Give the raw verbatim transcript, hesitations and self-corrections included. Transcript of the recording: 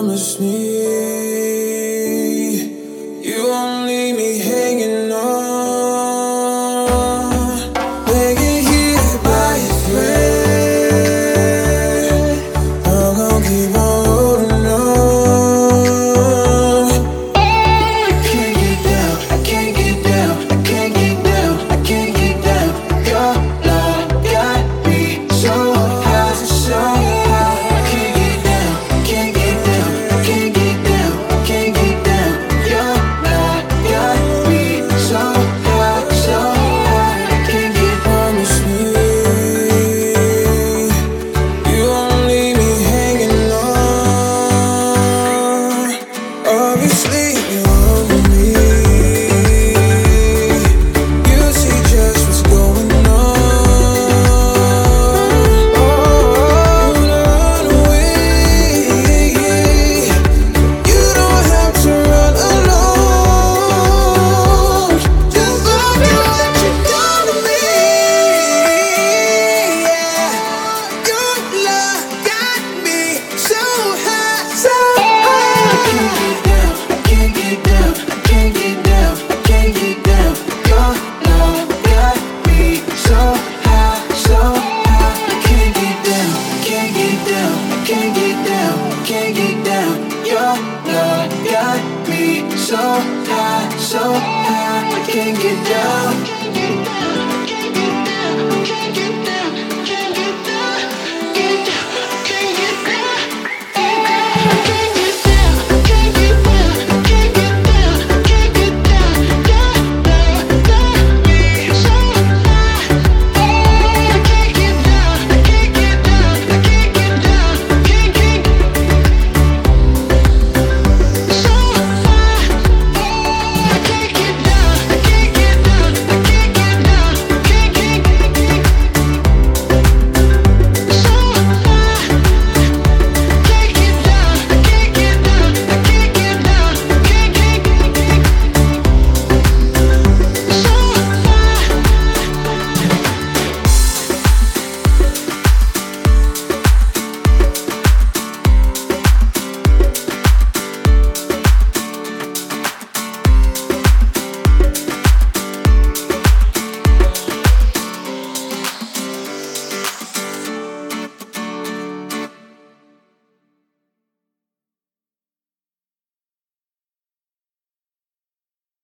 promise me you won't leave me hanging on. When you're here by your thread, I'm gonna keep on holding on. I can't get down, I can't get down, I can't get down, I can't get down. Your love got me so high, so high. I can't get down, can't get down, can't get down, can't get down. Your love got me so high, so high. I can't get promise me you won't leave me hanging on. Obviously you love me, you see just what's going on. Oh, you run away, you don't have to run alone. Just love me what you done to me. Yeah, your love got me so high, so high. I can't get down, I can't get down, I can't get down, I can't get down. Your love got me so high, so high. I can't get down, can't get down, I can't get down, can't get down. Your love got me so high, so high.